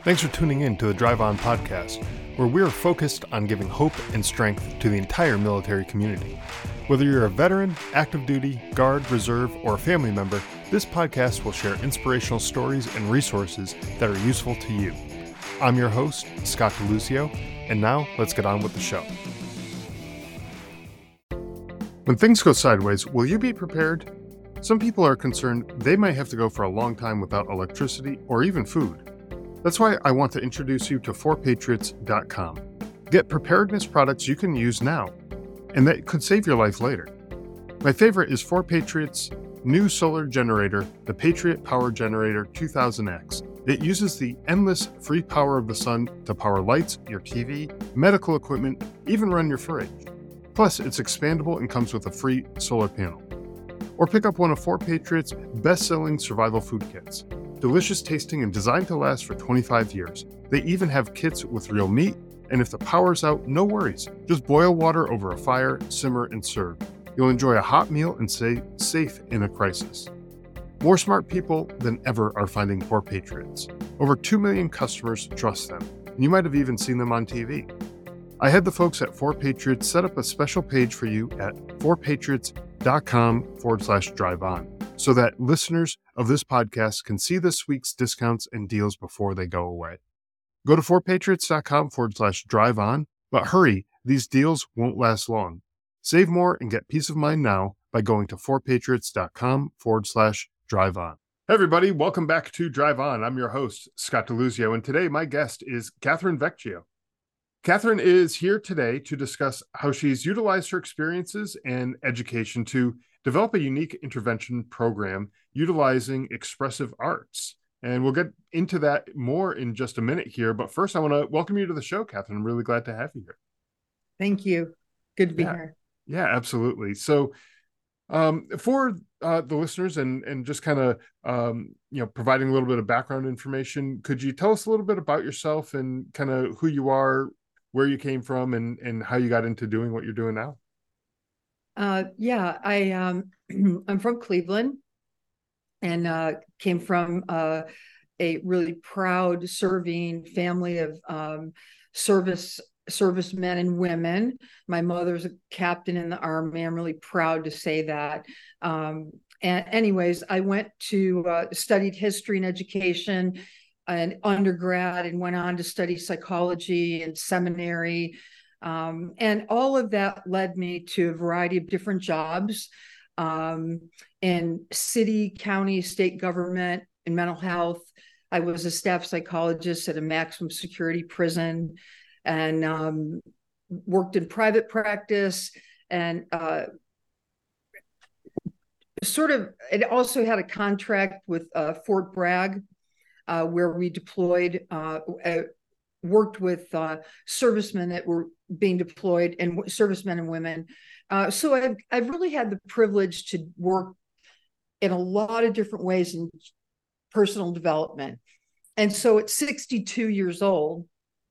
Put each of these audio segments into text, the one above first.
Thanks for tuning in to the Drive On podcast, where we are focused on giving hope and strength to the entire military community. Whether you're a veteran, active duty, guard, reserve, or a family member, this podcast will share inspirational stories and resources that are useful to you. I'm your host, Scott DeLuzio, and now let's get on with the show. When things go sideways, will you be prepared? Some people are concerned they might have to go for a long time without electricity or even food. That's why I want to introduce you to 4patriots.com. Get preparedness products you can use now, and that could save your life later. My favorite is 4Patriots' new solar generator, the Patriot Power Generator 2000X. It uses the endless free power of the sun to power lights, your TV, medical equipment, even run your fridge. Plus, it's expandable and comes with a free solar panel. Or pick up one of 4Patriots' best-selling survival food kits. Delicious tasting and designed to last for 25 years. They even have kits with real meat, and if the power's out, no worries. Just boil water over a fire, simmer, and serve. You'll enjoy a hot meal and stay safe in a crisis. More smart people than ever are finding 4Patriots. Over 2 million customers trust them, and you might have even seen them on TV. I had the folks at 4Patriots set up a special page for you at 4patriots.com/drive-on so that listeners of this podcast can see this week's discounts and deals before they go away. Go to 4patriots.com/drive-on, but hurry, these deals won't last long. Save more and get peace of mind now by going to 4patriots.com/drive-on. Hey everybody, welcome back to Drive On. I'm your host, Scott DeLuzio, and today my guest is Catherine Vecchio. Catherine is here today to discuss how she's utilized her experiences and education to develop a unique intervention program utilizing expressive arts. And we'll get into that more in just a minute here. But first, I want to welcome you to the show, Catherine. I'm really glad to have you here. Thank you. Good to be here. Yeah, absolutely. So for the listeners and just kind of, providing a little bit of background information, could you tell us a little bit about yourself and kind of who you are, where you came from, and how you got into doing what you're doing now? I'm from Cleveland and came from a really proud serving family of servicemen and women. My mother's a captain in the Army. I'm really proud to say that. And anyways, I went to studied history and education and undergrad and went on to study psychology and seminary. And all of that led me to a variety of different jobs in city, county, state government, in mental health. I was a staff psychologist at a maximum security prison and worked in private practice and it also had a contract with Fort Bragg where we deployed, worked with servicemen that were being deployed and servicemen and women. So I've really had the privilege to work in a lot of different ways in personal development. And so at 62 years old,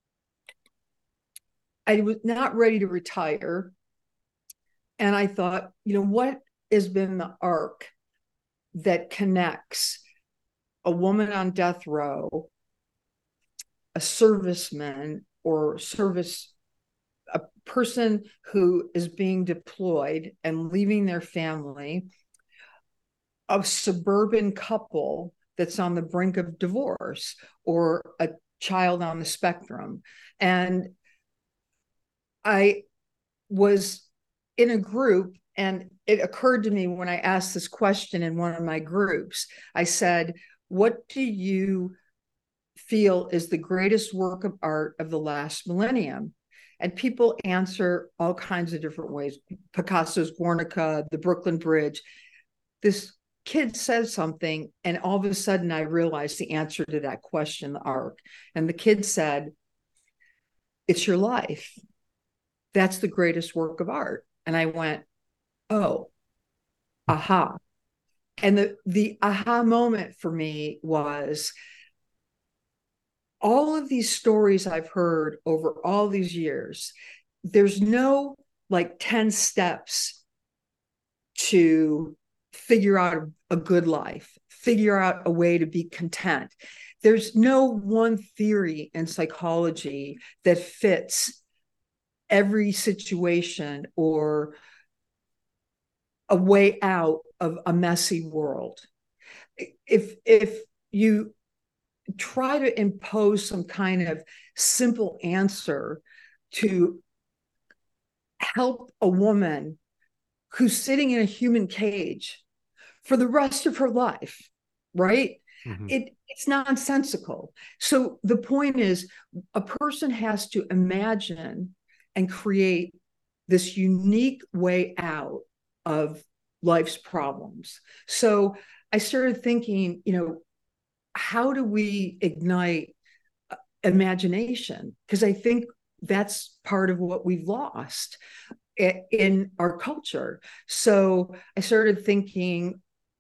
I was not ready to retire. And I thought, what has been the arc that connects a woman on death row, a serviceman or a person who is being deployed and leaving their family, a suburban couple that's on the brink of divorce, or a child on the spectrum. And I was in a group, and it occurred to me when I asked this question in one of my groups, I said, what do you feel is the greatest work of art of the last millennium? And people answer all kinds of different ways. Picasso's Guernica, the Brooklyn Bridge. This kid says something, and all of a sudden I realized the answer to that question, the arc. And the kid said, it's your life. That's the greatest work of art. And I went, oh, aha. And the aha moment for me was all of these stories I've heard over all these years. There's no 10 steps to figure out a good life, figure out a way to be content. there's no one theory in psychology that fits every situation or a way out of a messy world. If you try to impose some kind of simple answer to help a woman who's sitting in a human cage for the rest of her life, right? Mm-hmm. It's nonsensical. So the point is, a person has to imagine and create this unique way out of life's problems. So I started thinking, how do we ignite imagination? Because I think that's part of what we've lost in our culture. So I started thinking,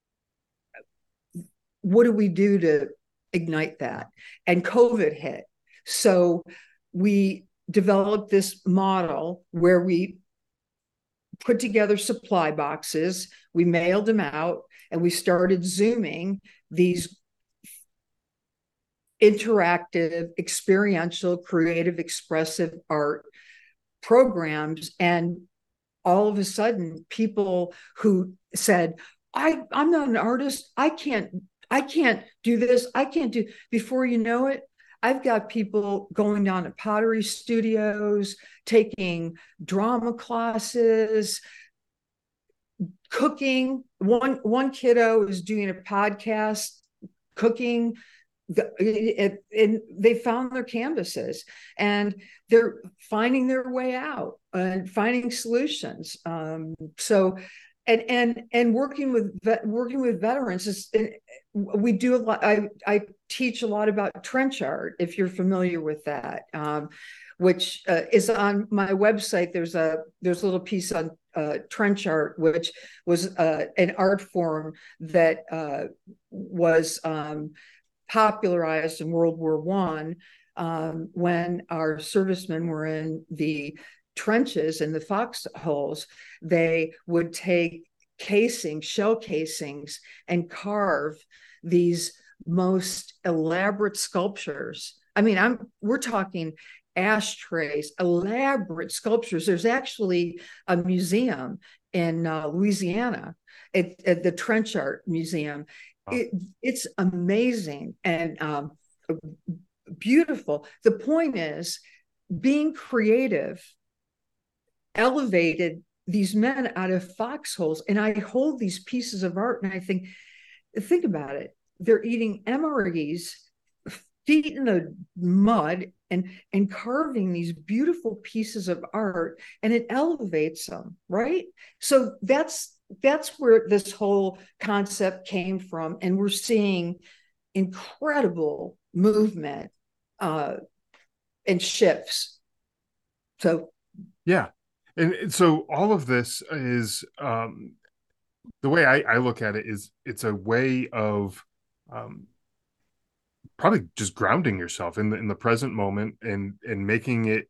what do we do to ignite that? And COVID hit. So we developed this model where we put together supply boxes, we mailed them out, and we started Zooming these interactive, experiential, creative, expressive art programs. And all of a sudden, people who said, I'm not an artist, I can't do this, I can't do, before you know it, I've got people going down to pottery studios, taking drama classes, cooking. One kiddo is doing a podcast, cooking. And they found their canvases, and they're finding their way out and finding solutions. So, and working with veterans is, we do a lot. I teach a lot about trench art, if you're familiar with that, which is on my website. There's a little piece on trench art, which was an art form that was popularized in World War I, when our servicemen were in the trenches and the foxholes. They would take shell casings, and carve these most elaborate sculptures. I mean, we're talking ashtrays, elaborate sculptures. There's actually a museum in Louisiana, at the Trench Art Museum. It's amazing and beautiful. The point is, being creative elevated these men out of foxholes. And I hold these pieces of art and I think about it. They're eating MREs, feet in the mud, and carving these beautiful pieces of art, and it elevates them, right? So that's where this whole concept came from. And we're seeing incredible movement and shifts. So, yeah. And so all of this is, the way I look at it is, it's a way of probably just grounding yourself in the present moment, and making it,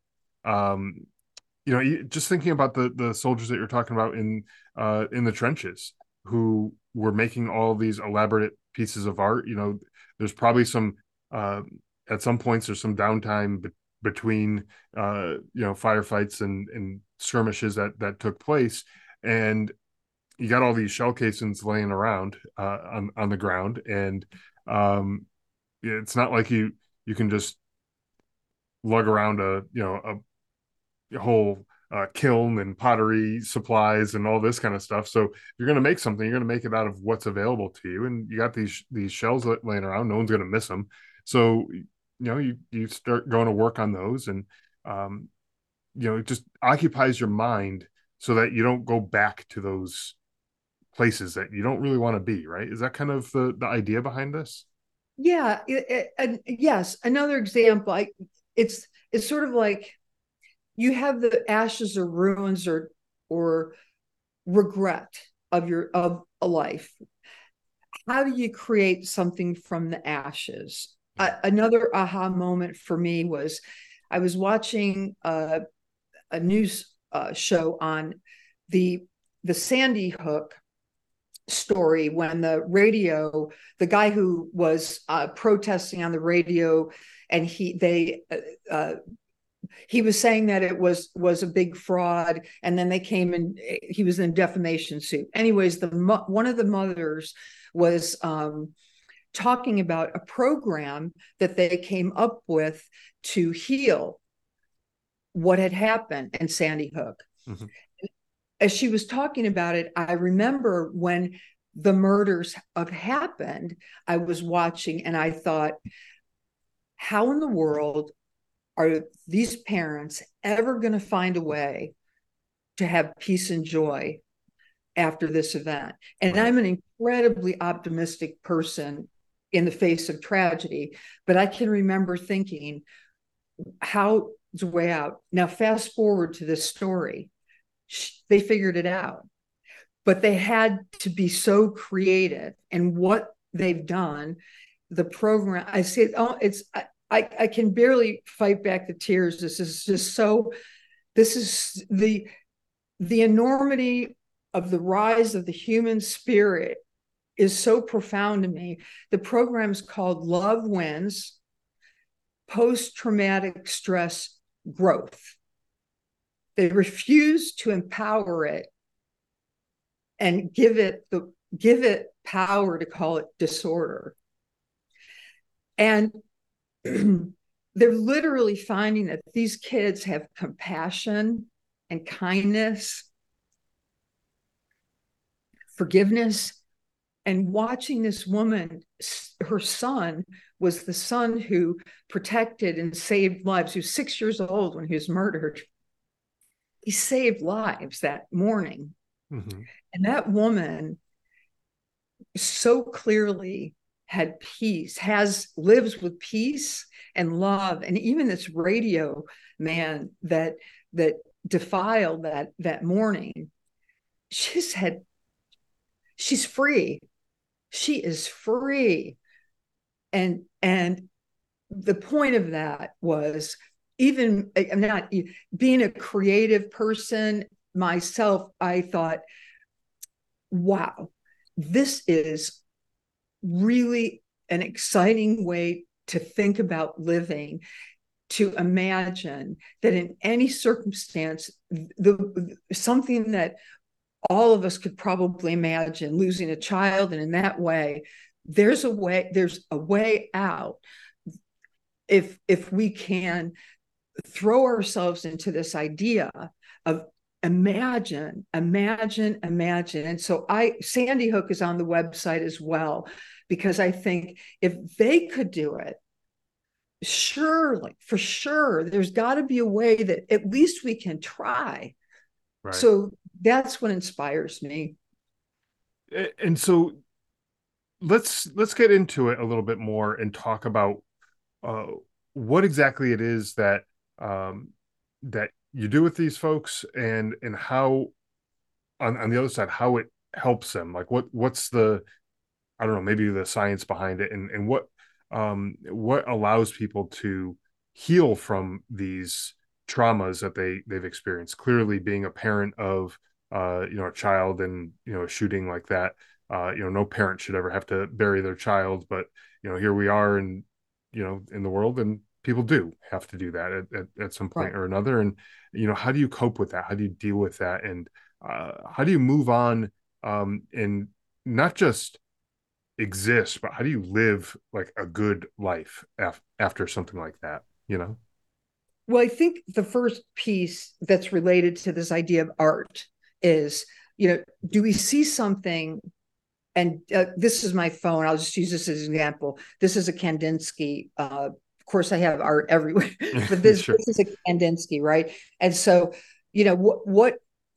just thinking about the soldiers that you're talking about in the trenches, who were making all these elaborate pieces of art. There's probably some, at some points, there's some downtime between firefights and skirmishes that took place, and you got all these shell casings laying around on the ground, and it's not like you can just lug around a whole kiln and pottery supplies and all this kind of stuff. So if you're going to make something, you're going to make it out of what's available to you, and you got these shells laying around. No one's going to miss them. So you start going to work on those, and it just occupies your mind so that you don't go back to those places that you don't really want to be, right? Is that kind of the idea behind this? Yeah. Yes. Another example, it's sort of like, you have the ashes or ruins or regret of a life. How do you create something from the ashes? Another aha moment for me was, I was watching a news show on the Sandy Hook story when the guy who was protesting on the radio, and he was saying that it was a big fraud, and then they came and he was in a defamation suit. Anyways, one of the mothers was talking about a program that they came up with to heal what had happened in Sandy Hook. Mm-hmm. As she was talking about it, I remember when the murders have happened, I was watching and I thought, how in the world are these parents ever going to find a way to have peace and joy after this event? And I'm an incredibly optimistic person in the face of tragedy, but I can remember thinking, how is a way out? Now, fast forward to this story. They figured it out, but they had to be so creative. And what they've done, the program, I said, oh, I can barely fight back the tears. This is the enormity of the rise of the human spirit is so profound to me. The program is called Love Wins, Post-Traumatic Stress Growth. They refuse to empower it and give it power to call it disorder. And they're literally finding that these kids have compassion and kindness, forgiveness. And watching this woman, her son was the son who protected and saved lives. He was 6 years old when he was murdered. He saved lives that morning. Mm-hmm. And that woman so clearly had peace, lives with peace and love. And even this radio man that defiled that morning, she's free. She is free. And the point of that was, even I'm not being a creative person myself, I thought, wow, this is really an exciting way to think about living, to imagine that in any circumstance, something that all of us could probably imagine, losing a child, and in that way, there's a way out if we can throw ourselves into this idea of imagine. And so Sandy Hook is on the website as well, because I think if they could do it, surely, for sure, there's got to be a way that at least we can try. Right. So that's what inspires me. And so let's get into it a little bit more and talk about what exactly it is that that you do with these folks, and how on the other side, how it helps them. Like what's the, I don't know, maybe the science behind it, and what allows people to heal from these traumas that they've experienced. Clearly, being a parent of a child and a shooting like that, no parent should ever have to bury their child, but here we are, and in the world, and people do have to do that at some point or another. And how do you cope with that? How do you deal with that? And how do you move on and not just exist, but how do you live like a good life after something like that? Well, I think the first piece that's related to this idea of art is, do we see something? And this is my phone. I'll just use this as an example. This is a Kandinsky. Of course, I have art everywhere, but this, sure. This is a Kandinsky, right? And so, what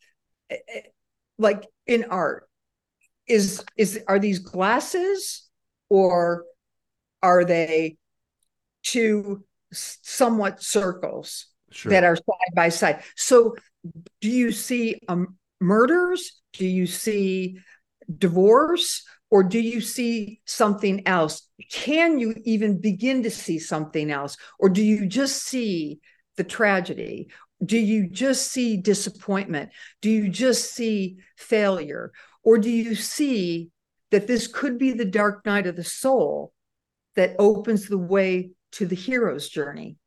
like in art are these glasses, or are they two somewhat circles, sure, that are side by side? So do you see murders? Do you see divorce? Or do you see something else? Can you even begin to see something else? Or do you just see the tragedy? Do you just see disappointment? Do you just see failure? Or do you see that this could be the dark night of the soul that opens the way to the hero's journey?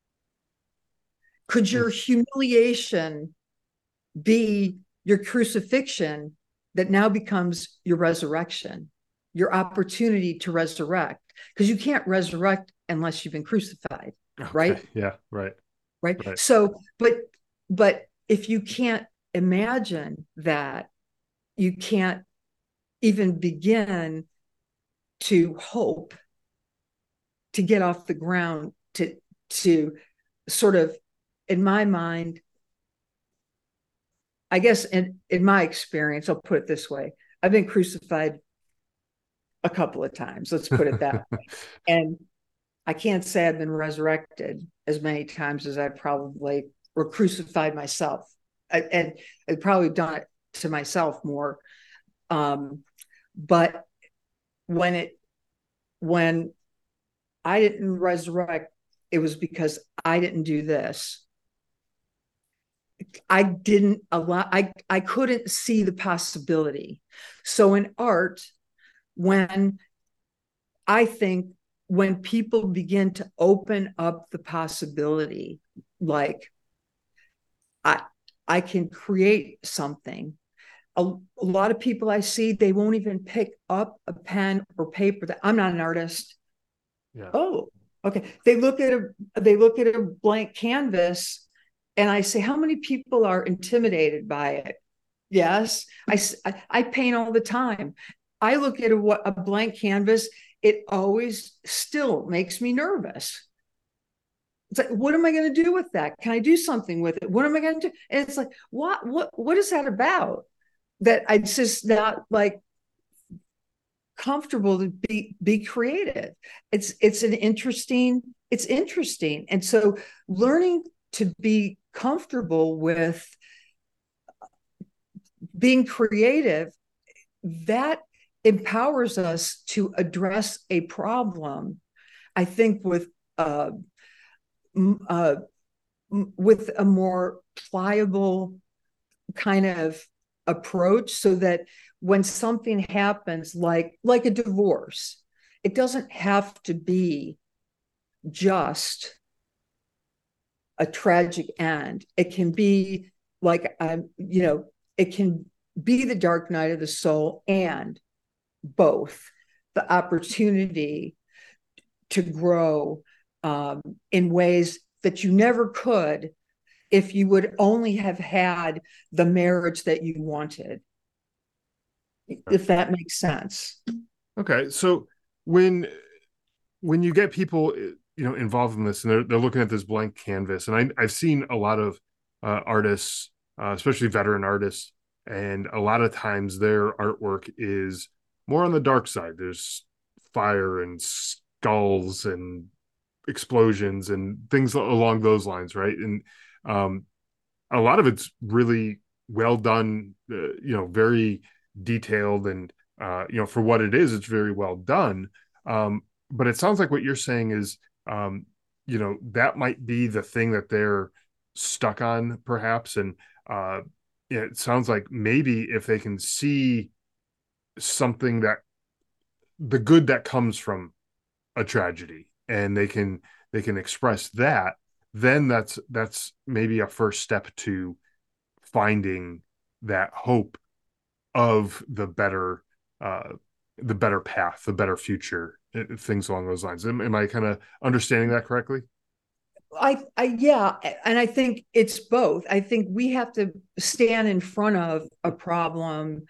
Could your humiliation be your crucifixion that now becomes your resurrection, your opportunity to resurrect? Because you can't resurrect unless you've been crucified, right? Yeah, right. Right. So, but if you can't imagine that, you can't even begin to hope to get off the ground, to sort of, in my mind, I guess in my experience, I'll put it this way. I've been crucified a couple of times, let's put it that way. And I can't say I've been resurrected as many times as I probably or crucified myself. And I've probably done it to myself more. But when I didn't resurrect, it was because I didn't do this. I didn't allow, I couldn't see the possibility. So in art, when I think when people begin to open up the possibility, like I can create something. A lot of people I see, they won't even pick up a pen or paper. That I'm not an artist. Yeah. Oh, okay. They look at a blank canvas, and I say, how many people are intimidated by it? Yes, I paint all the time. I look at a blank canvas. It always still makes me nervous. It's like, what am I going to do with that? Can I do something with it? What am I going to do? And it's like, what is that about? That I just not like comfortable to be creative. It's interesting. And so learning to be comfortable with being creative, that empowers us to address a problem, I think, with a more pliable kind of approach, so that when something happens, like a divorce, it doesn't have to be just a tragic end. It can be like, it can be the dark night of the soul, and both the opportunity to grow in ways that you never could if you would only have had the marriage that you wanted, if that makes sense. Okay, so when you get people involved in this, and they're looking at this blank canvas, and I've seen a lot of artists, especially veteran artists, and a lot of times their artwork is more on the dark side. There's fire and skulls and explosions and things along those lines, right? And a lot of it's really well done, very detailed, and for what it is, it's very well done. But it sounds like what you're saying is, that might be the thing that they're stuck on, perhaps. And it sounds like maybe if they can see something, that the good that comes from a tragedy, and they can express that, then that's maybe a first step to finding that hope of the better path, the better future, things along those lines. Am I kind of understanding that correctly? Yeah, and I think it's both. I think we have to stand in front of a problem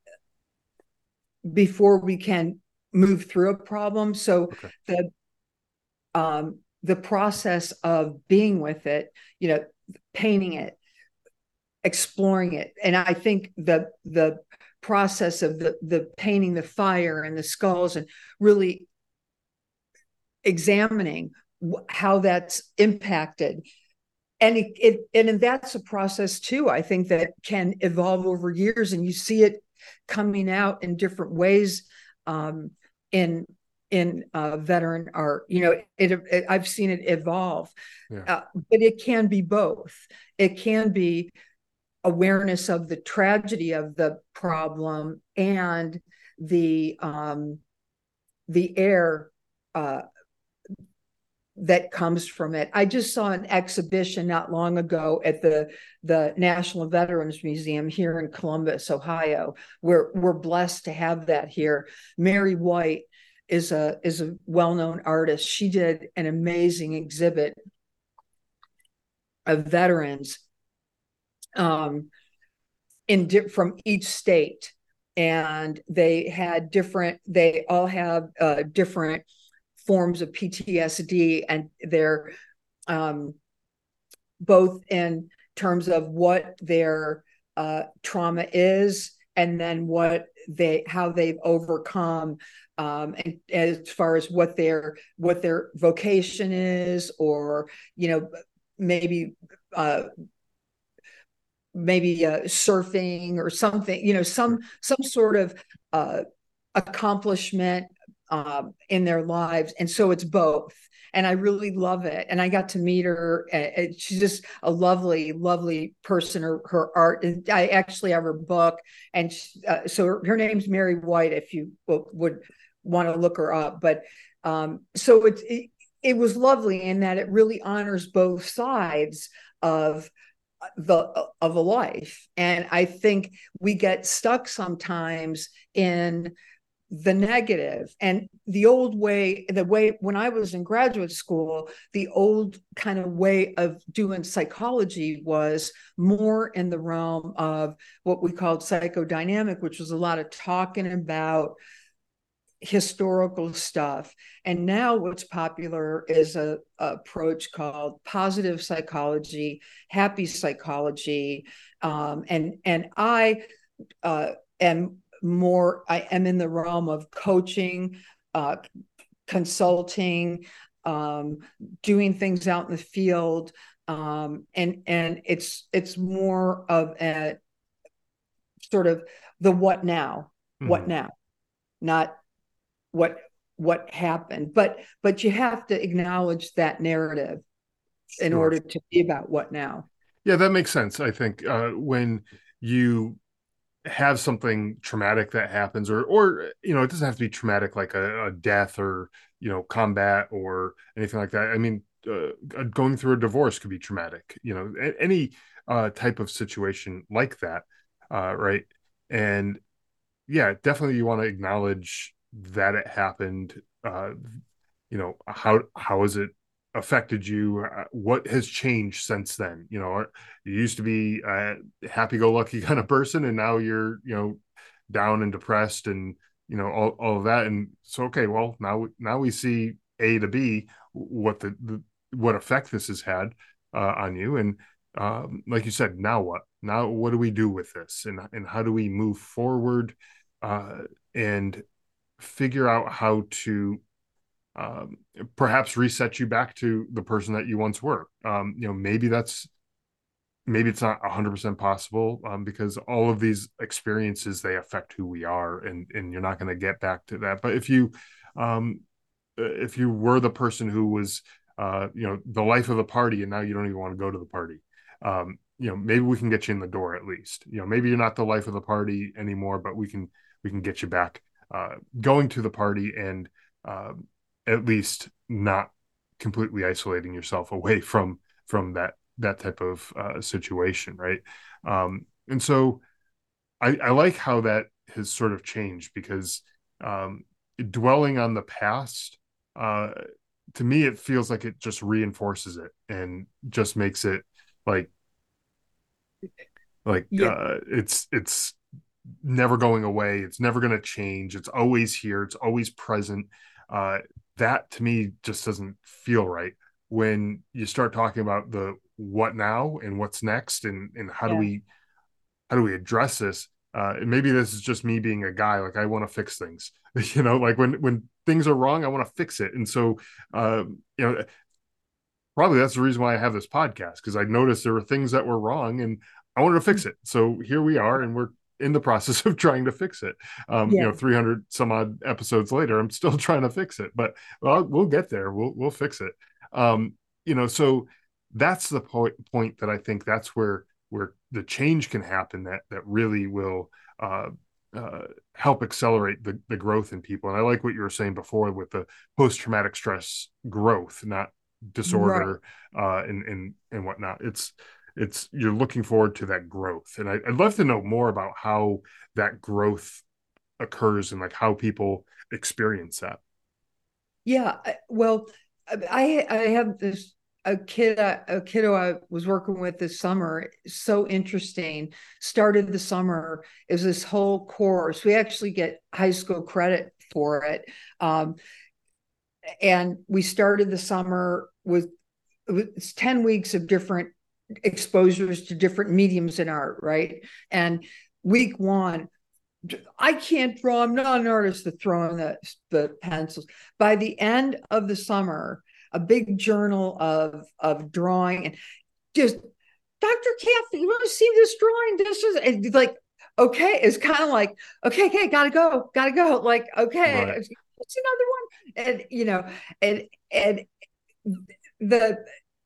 before we can move through a problem. So Okay. The process of being with it, painting it, exploring it, and I think the process of the painting the fire and the skulls, and really examining how that's impacted, and that's a process too, I think, that can evolve over years, and you see it coming out in different ways in veteran art. I've seen it evolve. Yeah. But it can be both. It can be, awareness of the tragedy of the problem and the air that comes from it. I just saw an exhibition not long ago at the National Veterans Museum here in Columbus, Ohio. We're blessed to have that here. Mary White is a well-known artist. She did an amazing exhibit of veterans from each state, and they all have different forms of PTSD, and they're both in terms of what their trauma is, and then how they've overcome, and as far as what their vocation is, or maybe surfing or something, some sort of accomplishment in their lives. And so it's both. And I really love it. And I got to meet her. She's just a lovely, lovely person. Her art, and I actually have her book. And so her name's Mary White, if you would want to look her up. But so it was lovely in that it really honors both sides of a life. And I think we get stuck sometimes in the negative. And the way when I was in graduate school, the old kind of way of doing psychology was more in the realm of what we called psychodynamic, which was a lot of talking about historical stuff. And now what's popular is a approach called positive psychology, happy psychology. And I am in the realm of coaching, consulting, doing things out in the field. And it's more of a sort of the what now, not what happened, but you have to acknowledge that narrative in order to be about what now. Yeah, that makes sense. I think when you have something traumatic that happens, or it doesn't have to be traumatic like a death or combat or anything like that. I mean, going through a divorce could be traumatic. Any type of situation like that, right? And yeah, definitely you want to acknowledge that it happened. How has it affected you? What has changed since then? You used to be a happy-go-lucky kind of person, and now you're down and depressed, and all of that. And so, okay, well, now we see A to B, what effect this has had on you. And like you said, now what do we do with this, and how do we move forward and figure out how to perhaps reset you back to the person that you once were. Maybe it's not 100% possible, because all of these experiences, they affect who we are, and you're not going to get back to that. But if you were the person who was the life of the party, and now you don't even want to go to the party, maybe we can get you in the door at least. Maybe you're not the life of the party anymore, but we can get you back going to the party, and at least not completely isolating yourself away from that type of situation, right? And so I like how that has sort of changed, because dwelling on the past, to me, it feels like it just reinforces it and just makes it like it's never going away. It's never going to change. It's always here. It's always present. That to me just doesn't feel right when you start talking about the what now and what's next, and how do we address this. And maybe this is just me being a guy, like I want to fix things, like when things are wrong, I want to fix it. And so probably that's the reason why I have this podcast, because I noticed there were things that were wrong and I wanted to fix it. So here we are, and we're in the process of trying to fix it. 300 some odd episodes later, I'm still trying to fix it, but we'll get there. We'll fix it. So that's the point that I think that's where where the change can happen that really will uh, uh, help accelerate the growth in people. And I like what you were saying before with the post-traumatic stress growth, not Right. disorder, and whatnot. It's you're looking forward to that growth, and I'd love to know more about how that growth occurs and like how people experience that. Yeah. Well, I have this a kiddo I was working with this summer. So interesting. Started the summer is this whole course. We actually get high school credit for it. Um, and we started the summer with it's 10 weeks of different exposures to different mediums in art, right? And week one, I can't draw. I'm not an artist to throw in the pencils. By the end of the summer, a big journal of drawing and just Dr. Kathy, you want to see this drawing? This is and like okay. It's kind of like okay, gotta go. Like okay, Right. what's another one? And and the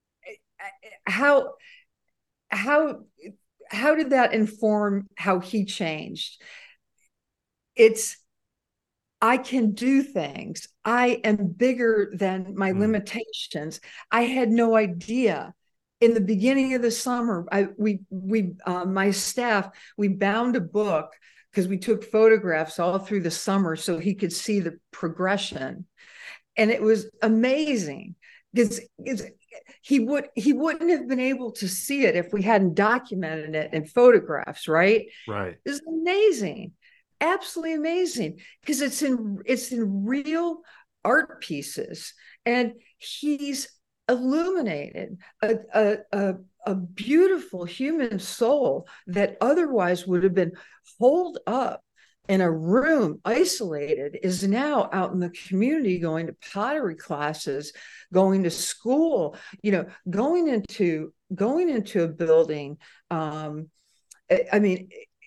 how how how did that inform how he changed? It's I can do things. I am bigger than my Mm. limitations. I had no idea. In the beginning of the summer, my staff we bound a book because we took photographs all through the summer so he could see the progression, and it was amazing because he wouldn't have been able to see it if we hadn't documented it in photographs, right? Right. It's amazing, absolutely amazing, because it's in real art pieces, and he's illuminated a beautiful human soul that otherwise would have been holed up in a room isolated is now out in the community going to pottery classes, going to school, going into a building. I mean,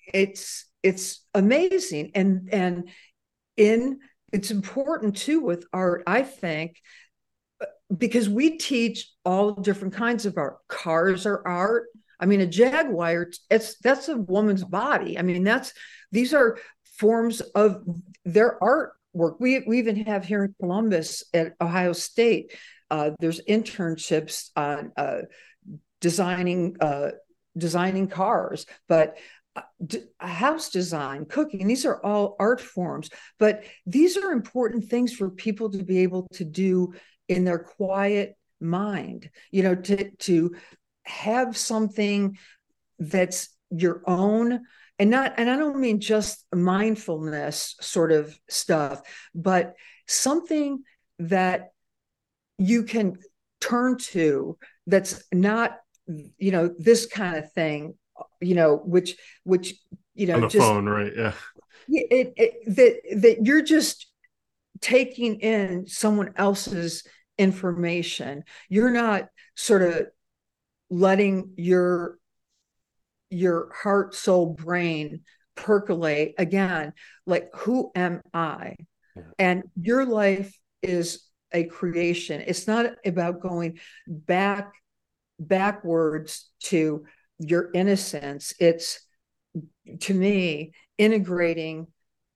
it's amazing, and in it's important too with art, I think, because we teach all different kinds of art. Cars are art. I mean, a jaguar, that's a woman's body. I mean, these are forms of their artwork. We even have here in Columbus at Ohio State. There's internships on designing designing cars, but house design, cooking, these are all art forms. But these are important things for people to be able to do in their quiet mind, to have something that's your own, and I don't mean just mindfulness sort of stuff, but something that you can turn to that's not this kind of thing, which On the just phone, right? Yeah. that you're just taking in someone else's information. You're not sort of letting your heart, soul, brain percolate again, like who am I? Yeah. And your life is a creation. It's not about going backwards to your innocence. It's, to me, integrating,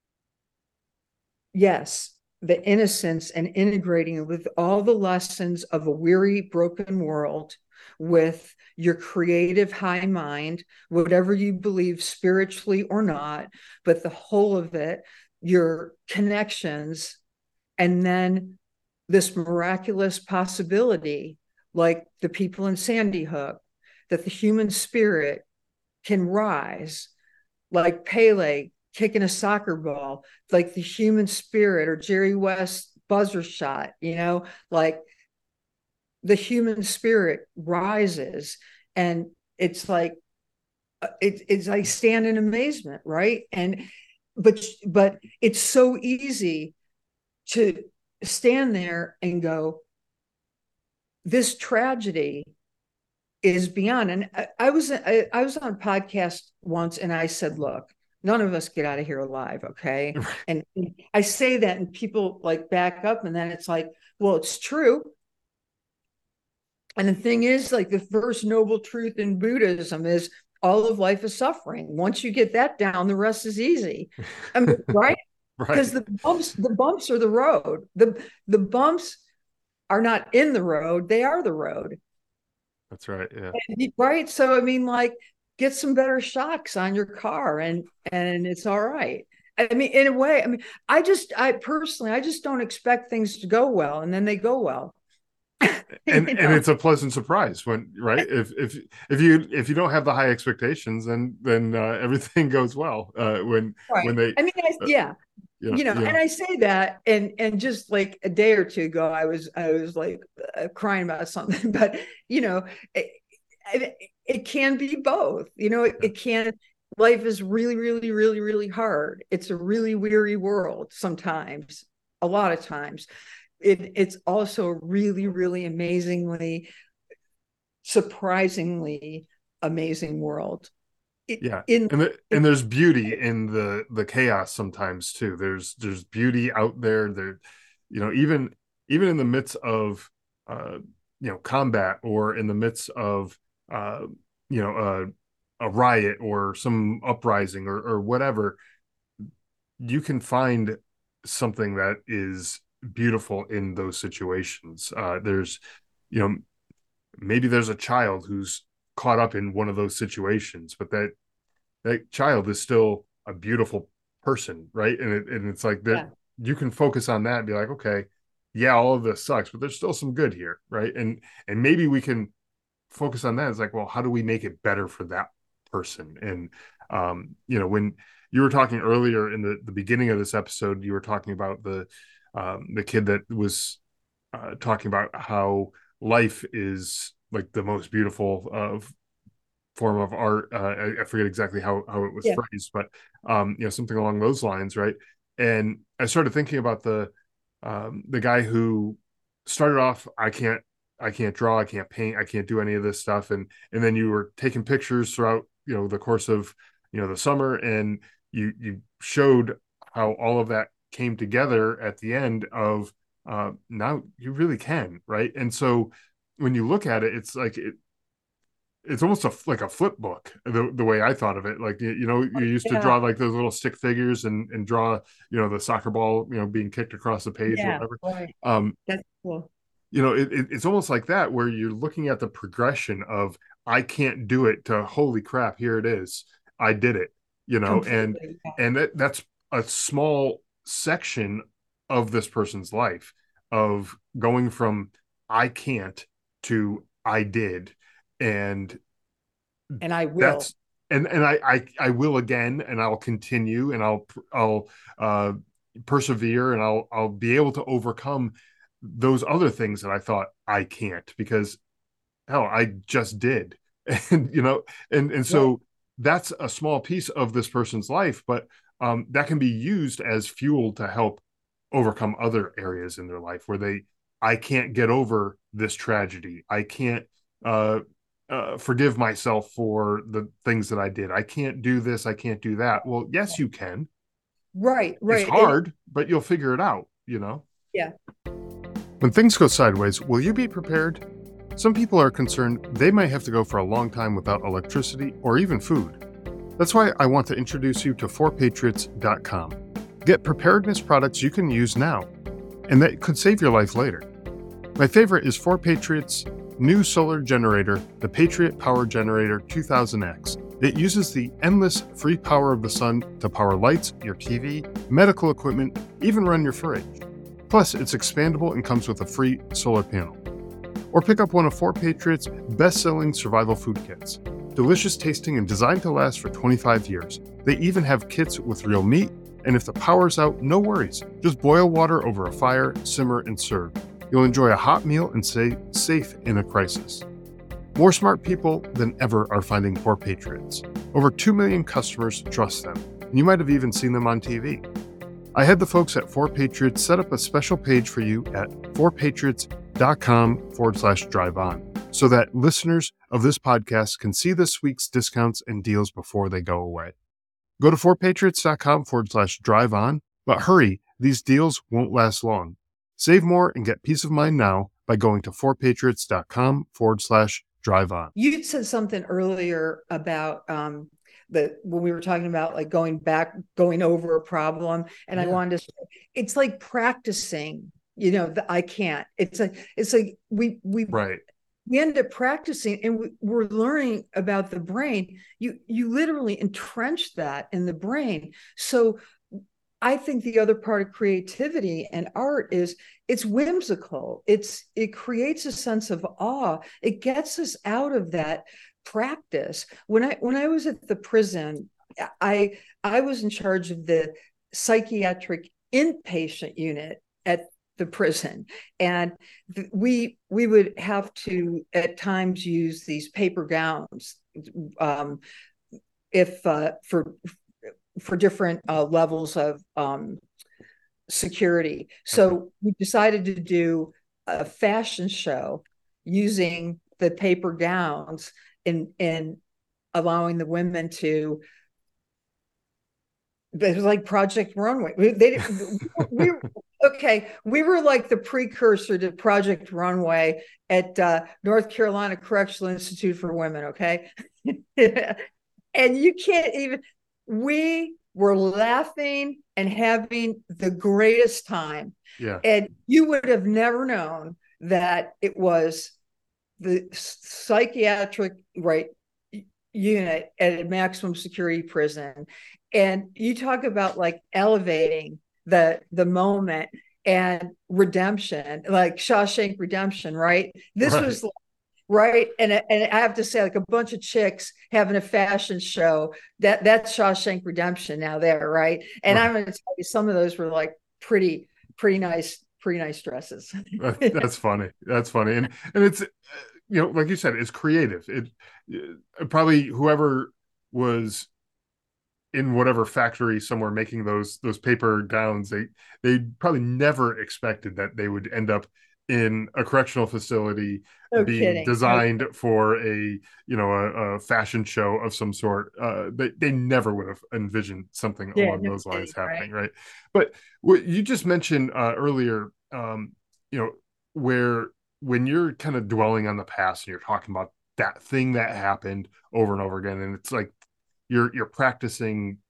yes, the innocence, and integrating with all the lessons of a weary, broken world with your creative high mind, whatever you believe spiritually or not, but the whole of it, your connections, and then this miraculous possibility, like the people in Sandy Hook, that the human spirit can rise, like Pele kicking a soccer ball, like the human spirit, or Jerry West buzzer shot, like the human spirit rises. And it's like, it's like stand in amazement, right? But it's so easy to stand there and go, this tragedy is beyond. And I was on a podcast once, and I said, look, none of us get out of here alive, okay? And I say that, and people like back up, and then it's like, well, it's true. And the thing is, like, the first noble truth in Buddhism is all of life is suffering. Once you get that down, the rest is easy. I mean, right? Because Right. the bumps are the road. The bumps are not in the road, they are the road. That's right. Yeah. Right. So I mean, like, get some better shocks on your car and it's all right. I mean, in a way, I mean, I personally, I just don't expect things to go well, and then they go well. And it's a pleasant surprise when, right, if you don't have the high expectations, then everything goes well, when Right. they I mean, uh, yeah, and I say that, and just like a day or two ago, I was like crying about something, but it can be both. It can. Life is really, really, really, really hard. It's a really weary world sometimes, a lot of times. It's also a really, really amazingly, surprisingly amazing world. It, yeah, in and there's beauty in the chaos sometimes too. There's beauty out there, even in the midst of uh combat, or in the midst of uh you know a riot or some uprising, or whatever. You can find something that is beautiful in those situations. There's, you know, maybe there's a child who's caught up in one of those situations, but that child is still a beautiful person, right? And it's like that, Yeah. you can focus on that and be like, okay, yeah, all of this sucks, but there's still some good here, right? And maybe we can focus on that. It's like, well, how do we make it better for that person? And when you were talking earlier in the beginning of this episode, you were talking about the kid that was talking about how life is like the most beautiful form of art. I forget exactly how it was Yeah. phrased, but something along those lines, right? And I started thinking about the guy who started off, I can't draw, I can't paint, I can't do any of this stuff, and then you were taking pictures throughout the course of the summer, and you showed how all of that came together at the end of now you really can, right? And so when you look at it, it's like it's almost like a flip book, the way I thought of it. Like, you used to Yeah. draw like those little stick figures, and draw the soccer ball being kicked across the page or Yeah. whatever. Right. um That's cool. it's almost like that, where you're looking at the progression of I can't do it to holy crap, here it is, I did it. And Completely. Yeah. that's a small section of this person's life, of going from I can't to I did. And And I will. that's and I will again, and I'll continue, and I'll persevere, and I'll be able to overcome those other things that I thought I can't, because hell, I just did. And and Yeah. so that's a small piece of this person's life, but that can be used as fuel to help overcome other areas in their life where I can't get over this tragedy, I can't uh forgive myself for the things that I did, I can't do this, I can't do that. Well, yes, you can. Right. It's Right. hard, but you'll figure it out. Yeah. When things go sideways, will you be prepared? Some people are concerned they might have to go for a long time without electricity or even food. That's why I want to introduce you to 4patriots.com. Get preparedness products you can use now, and that could save your life later. My favorite is 4Patriots' new solar generator, the Patriot Power Generator 2000X. It uses the endless free power of the sun to power lights, your TV, medical equipment, even run your fridge. Plus, it's expandable and comes with a free solar panel. Or pick up one of 4Patriots' best-selling survival food kits. Delicious tasting and designed to last for 25 years. They even have kits with real meat, and if the power's out, no worries. Just boil water over a fire, simmer, and serve. You'll enjoy a hot meal and stay safe in a crisis. More smart people than ever are finding 4Patriots. Over 2 million customers trust them, and you might have even seen them on TV. I had the folks at 4Patriots set up a special page for you at 4patriots.com/drive-on, so that listeners of this podcast can see this week's discounts and deals before they go away. Go to 4patriots.com/drive-on, but hurry, these deals won't last long. Save more and get peace of mind now by going to 4patriots.com/drive-on. drive on. You said something earlier about the when we were talking about like going over a problem, and I Yeah. wanted to say, it's like practicing, I can't. It's like Right. we end up practicing, and we're learning about the brain. You literally entrench that in the brain. So I think the other part of creativity and art is it's whimsical. It creates a sense of awe. It gets us out of that practice. When I was at the prison, I was in charge of the psychiatric inpatient unit at the prison, and we would have to at times use these paper gowns, um, if for different levels of security. Okay. So we decided to do a fashion show using the paper gowns and allowing the women to. It was like Project Runway. We okay. We were like the precursor to Project Runway at North Carolina Correctional Institute for Women. Okay, and you can't even. We were laughing and having the greatest time, Yeah. and you would have never known that it was the psychiatric unit at a maximum security prison. And you talk about like elevating the moment and redemption, like Shawshank Redemption, right? This Right. was right, and I have to say, like a bunch of chicks having a fashion show, that's Shawshank Redemption now there, right? And I'm Right. going to tell you, some of those were like pretty nice dresses. That's funny. That's funny. And it's like you said, it's creative. Probably whoever was in whatever factory somewhere making those paper gowns, they probably never expected that they would end up in a correctional facility No being kidding. No. designed for a fashion show of some sort. They never would have envisioned something Yeah, along no those lines kidding, right? happening, right? But what you just mentioned earlier, you know, where when you're kind of dwelling on the past and you're talking about that thing that happened over and over again, and it's like you're practicing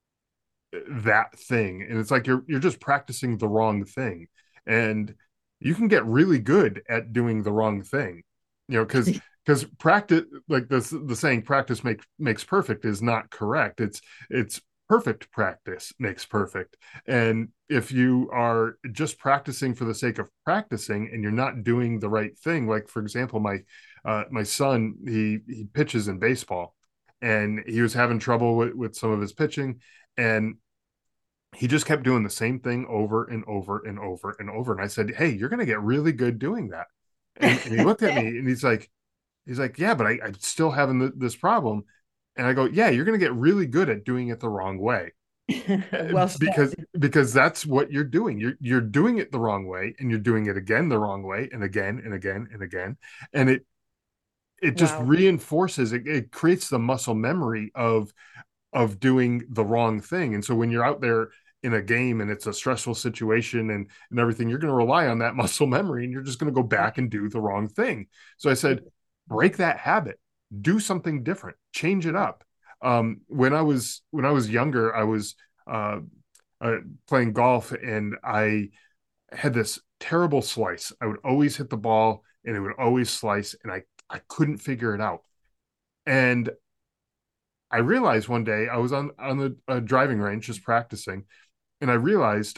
that thing, and it's like you're just practicing the wrong thing, and you can get really good at doing the wrong thing, because practice, like the saying practice makes perfect is not correct. It's perfect practice makes perfect. And if you are just practicing for the sake of practicing and you're not doing the right thing, like for example, my son, he pitches in baseball, and he was having trouble with some of his pitching, and he just kept doing the same thing over and over and over and over. And I said, "Hey, you're going to get really good doing that." And he looked at me and he's like, "Yeah, but I'm still having this problem." And I go, "Yeah, you're going to get really good at doing it the wrong way." Well said. Because that's what you're doing. You're doing it the wrong way, and you're doing it again the wrong way, and again and again and again. And it just Wow. reinforces it creates the muscle memory of doing the wrong thing. And so when you're out there in a game and it's a stressful situation and everything, you're going to rely on that muscle memory, and you're just going to go back and do the wrong thing. So I said, break that habit, do something different, change it up. When I was younger, I was uh, playing golf, and I had this terrible slice. I would always hit the ball and it would always slice, and I couldn't figure it out. And I realized one day I was on the driving range just practicing, and I realized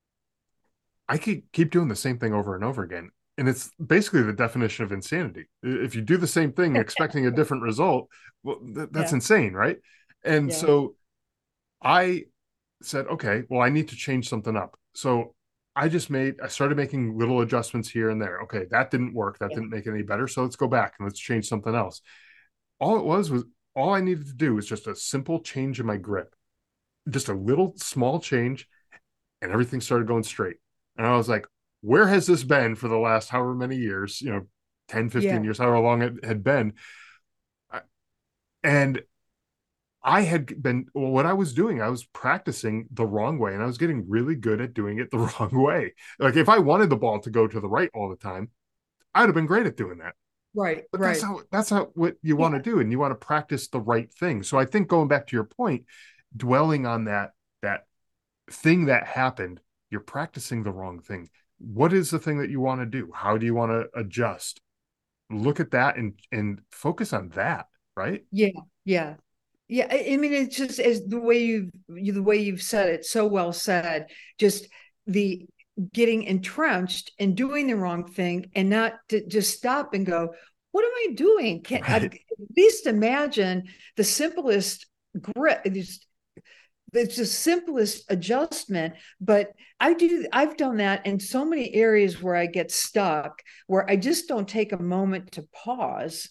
I could keep doing the same thing over and over again. And it's basically the definition of insanity. If you do the same thing expecting a different result, well, that's Yeah. insane, right? And Yeah. so I said, okay, well, I need to change something up. So I started making little adjustments here and there. Okay, that didn't work. That Yeah. didn't make it any better. So let's go back and let's change something else. All it was all I needed to do was just a simple change in my grip, just a little small change, and everything started going straight. And I was like, where has this been for the last however many years, 10, 15 Yeah. years, however long it had been. And I had been, well, what I was doing, I was practicing the wrong way, and I was getting really good at doing it the wrong way. Like if I wanted the ball to go to the right all the time, I'd have been great at doing that. Right, But right. that's not what you want to Yeah, do, and you want to practice the right thing. So I think going back to your point, dwelling on that thing that happened, you're practicing the wrong thing. What is the thing that you want to do? How do you want to adjust? Look at that and focus on that, right? yeah, yeah. Yeah, I mean, it's just as the way you've said it, so well said. Just the getting entrenched and doing the wrong thing, and not to just stop and go, "What am I doing?" Can I Right. at least imagine the simplest grit? It's the simplest adjustment, but I've done that in so many areas where I get stuck, where I just don't take a moment to pause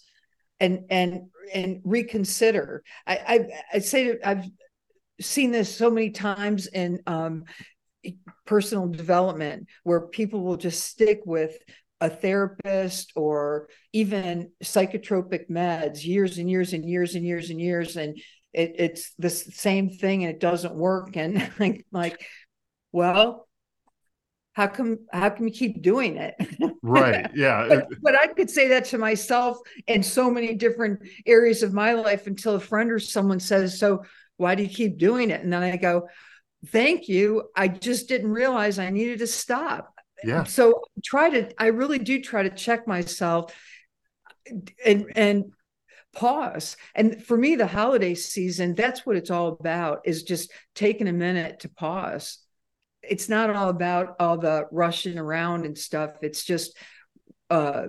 and reconsider. I say that I've seen this so many times in personal development where people will just stick with a therapist or even psychotropic meds years and years and years and years and years, and it's the same thing and it doesn't work. And like, well, how come you keep doing it? Right. Yeah. But I could say that to myself in so many different areas of my life until a friend or someone says, "So why do you keep doing it?" And then I go, "Thank you. I just didn't realize I needed to stop." Yeah. So I really do try to check myself and pause. And for me, the holiday season, that's what it's all about, is just taking a minute to pause. It's not all about all the rushing around and stuff. It's just uh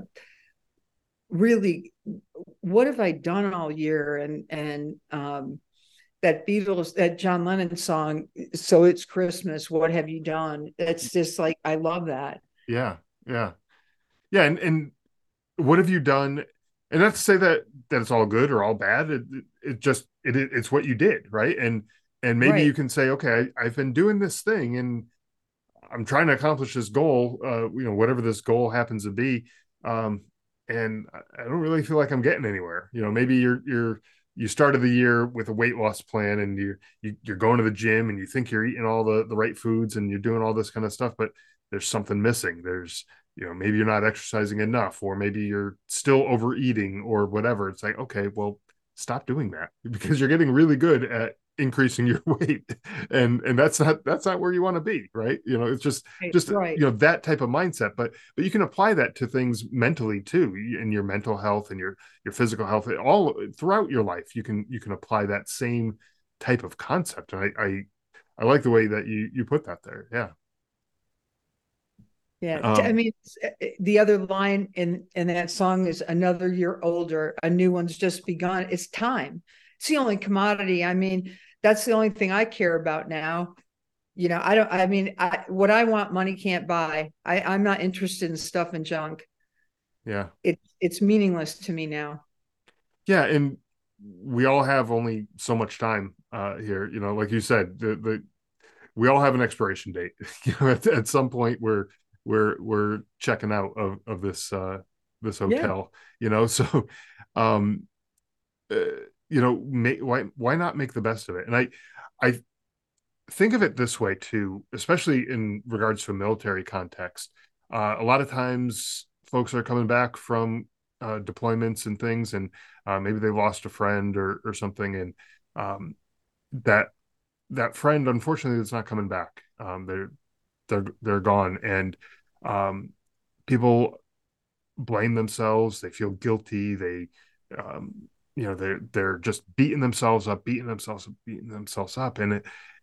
really, what have I done all year? And that Beatles, that John Lennon song, "So It's Christmas, What Have You Done?" It's just like, I love that. Yeah. Yeah. Yeah. And what have you done? And not to say that it's all good or all bad. It just it's what you did, right? And maybe you Right. can say, okay, I've been doing this thing and I'm trying to accomplish this goal, whatever this goal happens to be. Um, and I don't really feel like I'm getting anywhere. Maybe you started the year with a weight loss plan and you're going to the gym and you think you're eating all the right foods and you're doing all this kind of stuff, but there's something missing. Maybe you're not exercising enough, or maybe you're still overeating or whatever. It's like, okay, well, stop doing that because you're getting really good at increasing your weight, and that's not where you want to be, right? It's just Right. that type of mindset, but you can apply that to things mentally too, in your mental health and your physical health, all throughout your life. You can apply that same type of concept, and I like the way that you put that there. Yeah. Yeah. I um mean, the other line in that song is, "Another year older, a new one's just begun." It's time. It's the only commodity. I mean, that's the only thing I care about now. I don't, I mean, what I want, money can't buy. I'm not interested in stuff and junk. yeah. It's meaningless to me now. Yeah, and we all have only so much time here. Like you said, the we all have an expiration date. At some point we're checking out of this Yeah. hotel. So um, uh, why not make the best of it? And I think of it this way too, especially in regards to a military context. A lot of times, folks are coming back from deployments and things, and maybe they lost a friend or something, and um, that that friend, unfortunately, is not coming back. They're gone, and um, people blame themselves. They feel guilty. Um, they're just beating themselves up, and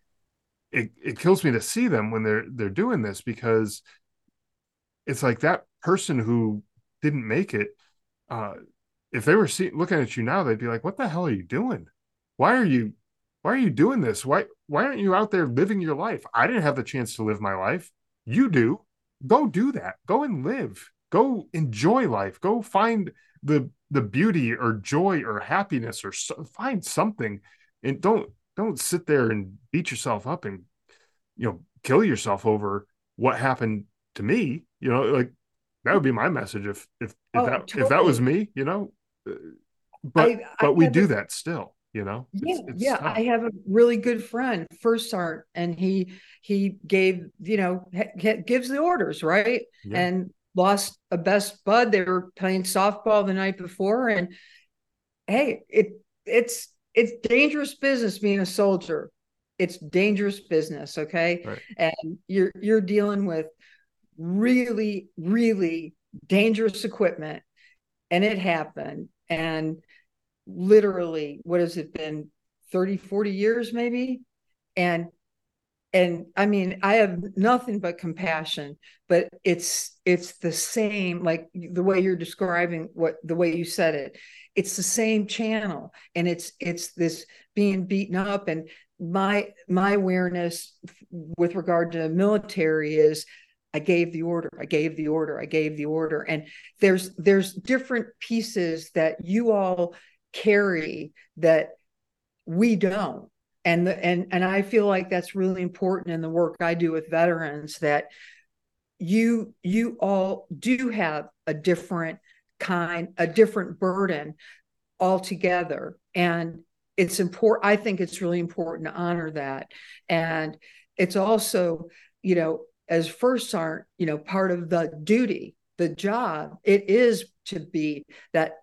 it kills me to see them when they're doing this, because it's like that person who didn't make it. Uh, if they were looking at you now, they'd be like, "What the hell are you doing? Why are you why are you doing this? Why aren't you out there living your life? I didn't have the chance to live my life. You do. Go do that. Go and live. Go enjoy life. Go find the beauty or joy or happiness, or find something, and don't sit there and beat yourself up and kill yourself over what happened to me. Like, that would be my message Oh, if that was totally. me. Uh, but I but we have do a that still. Yeah, It's yeah. I tough. have a really good friend, first sergeant, and he gave, gives the orders, right? Yeah. And lost a best bud. They were playing softball the night before, and hey, it's dangerous business being a soldier. It's dangerous business, okay? Right. And you're dealing with really, really dangerous equipment, and it happened. And literally, what has it been? 30, 40 years maybe? And I mean, I have nothing but compassion, but it's the same, like the way you're describing what the way you said it. It's the same channel, and it's this being beaten up. And my awareness with regard to military is I gave the order, I gave the order, I gave the order. And there's different pieces that you all carry that we don't. And I feel like that's really important in the work I do with veterans, that you all do have a different a different burden altogether. And it's important. I think it's really important to honor that. And it's also, as first sergeant, part of the duty, the job, it is to be that.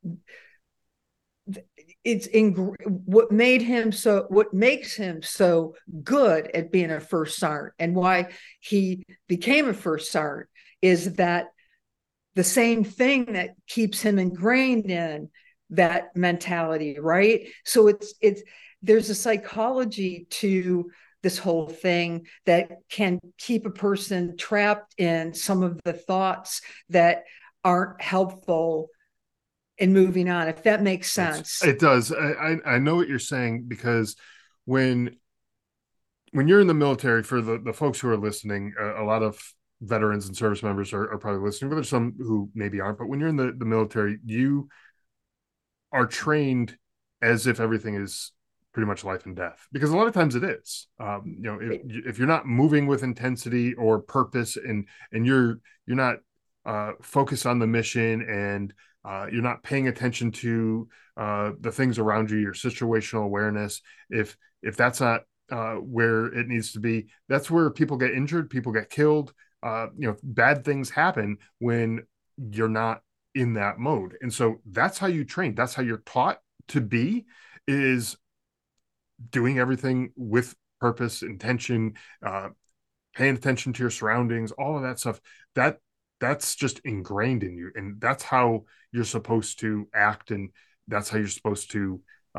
It's in what makes him so good at being a first sergeant, and why he became a first sergeant, is that the same thing that keeps him ingrained in that mentality, right? So it's there's a psychology to this whole thing that can keep a person trapped in some of the thoughts that aren't helpful in moving on, if that makes sense. It does. I know what you're saying, because when you're in the military, for the folks who are listening, a lot of veterans and service members are probably listening, but there's some who maybe aren't. But when you're in the military, you are trained as if everything is pretty much life and death, because a lot of times it is. If you're not moving with intensity or purpose, and you're not focused on the mission, and you're not paying attention to the things around you, your situational awareness, if that's not where it needs to be, that's where people get injured, people get killed. Bad things happen when you're not in that mode. And so that's how you train. That's how you're taught to be, is doing everything with purpose, intention, paying attention to your surroundings, all of that stuff. That's just ingrained in you, and that's how you're supposed to act, and that's how you're supposed to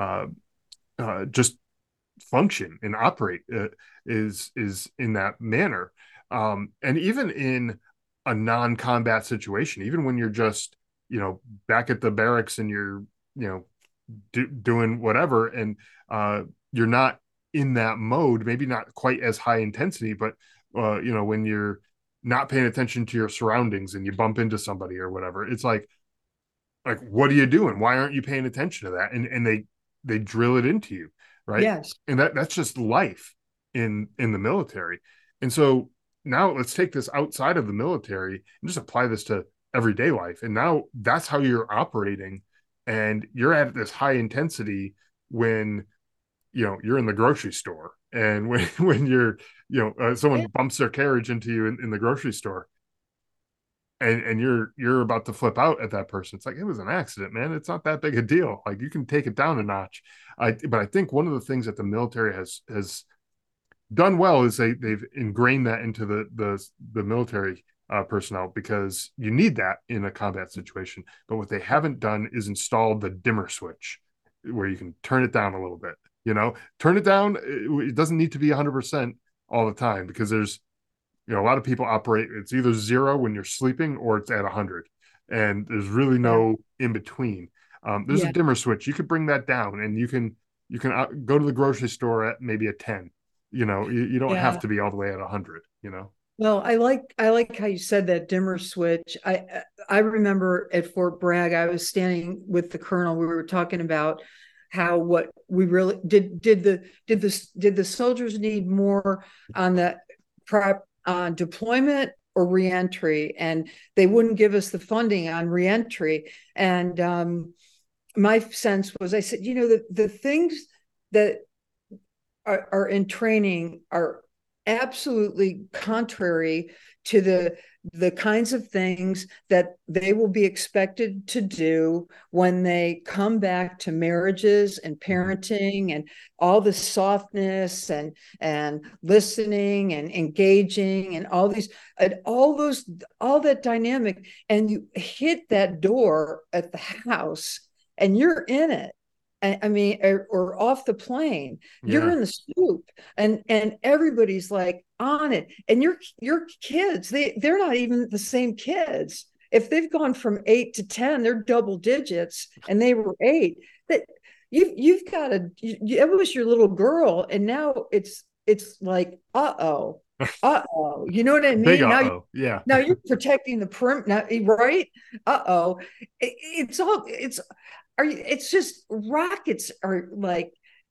just function and operate, is in that manner. And even in a non-combat situation, even when you're just back at the barracks, and you're doing whatever, and you're not in that mode, maybe not quite as high intensity, but when you're not paying attention to your surroundings and you bump into somebody or whatever, it's like what are you doing? Why aren't you paying attention to that? And they drill it into you, right? Yes. And that's just life in the military. And so now let's take this outside of the military and just apply this to everyday life. And now that's how you're operating, and you're at this high intensity when you're in the grocery store, and when you're someone bumps their carriage into you in the grocery store, and you're about to flip out at that person. It's like, it was an accident, man. It's not that big a deal. Like, you can take it down a notch. But I think one of the things that the military has done well is they've ingrained that into the military personnel, because you need that in a combat situation. But what they haven't done is installed the dimmer switch, where you can turn it down a little bit. Turn it down. It doesn't need to be 100% all the time, because there's a lot of people operate, it's either 0 when you're sleeping, or it's at 100, and there's really no in between. There's a dimmer switch. You could bring that down, and you can go to the grocery store at maybe a 10. You don't have to be all the way at 100. Well, I like how you said that dimmer switch. I remember at Fort Bragg, I was standing with the colonel. We were talking about how what we really did the soldiers need more on the prep on deployment or reentry, and they wouldn't give us the funding on reentry. And my sense was, I said, the things that are in training are absolutely contrary to the kinds of things that they will be expected to do when they come back to marriages and parenting and all the softness and listening and engaging and all that dynamic, and you hit that door at the house and you're in it. I mean, or off the plane, you're Yeah. in the soup, and everybody's like on it, and your kids, they're not even the same kids. If they've gone from 8 to 10, they're double digits, and they were 8. That you've got to. It was your little girl, and now it's like you know what I Big mean? uh-oh. Yeah. Now you're protecting the perimeter, right? It's it's just rockets are like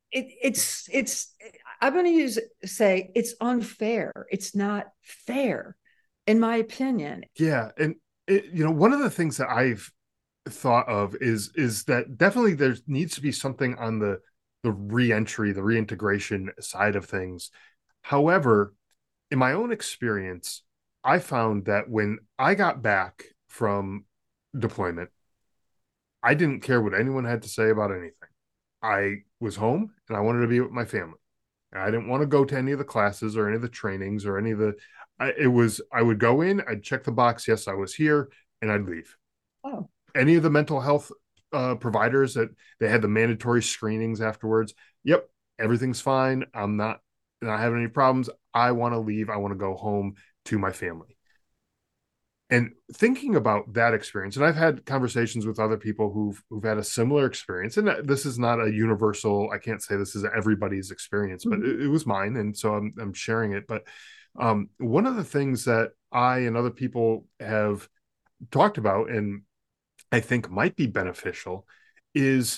it's I'm going to say it's unfair. It's not fair, in my opinion. Yeah. And one of the things that I've thought of is that definitely there needs to be something on the reentry, the reintegration side of things. However, in my own experience, I found that when I got back from deployment, I didn't care what anyone had to say about anything. I was home and I wanted to be with my family. I didn't want to go to any of the classes or any of the trainings or any of the. I would go in, I'd check the box, yes, I was here, and I'd leave. Oh, Any of the mental health providers that they had the mandatory screenings afterwards. Yep, everything's fine. I'm not having any problems. I want to leave. I want to go home to my family. And thinking about that experience, and I've had conversations with other people who've had a similar experience, and this is not a universal. I can't say this is everybody's experience, but mm-hmm. it was mine, and so I'm sharing it. But one of the things that I and other people have talked about, and I think might be beneficial, is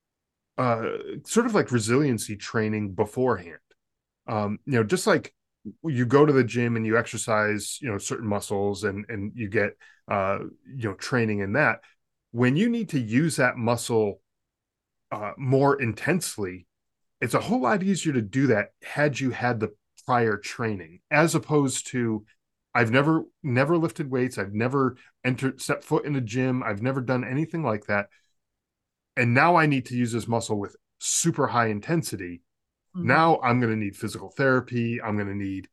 sort of like resiliency training beforehand. Just like you go to the gym and you exercise, certain muscles and you get, training in that. When you need to use that muscle more intensely, it's a whole lot easier to do that had you had the prior training, as opposed to I've never lifted weights, I've never stepped foot in a gym, I've never done anything like that, and now I need to use this muscle with super high intensity. Mm-hmm. Now I'm going to need physical therapy. I'm going to need,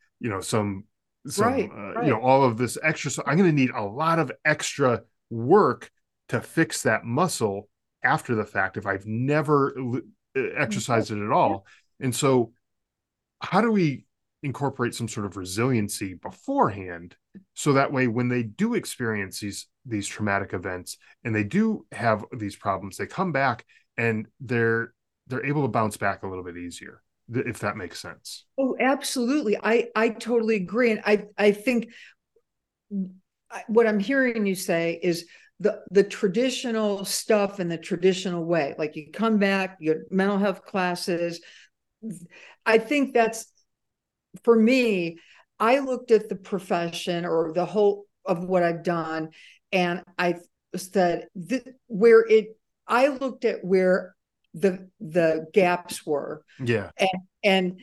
some, Right, right. all of this extra. So I'm going to need a lot of extra work to fix that muscle after the fact if I've never exercised it at Yeah. all. And so, how do we incorporate some sort of resiliency beforehand so that way when they do experience these traumatic events and they do have these problems, they come back and they're able to bounce back a little bit easier, if that makes sense. Oh, absolutely. I totally agree. And I think what I'm hearing you say is the traditional stuff in the traditional way, like you come back, your mental health classes. I think that's, for me, I looked at the profession or the whole of what I've done, and I said where it. I looked at where the gaps were, Yeah. and and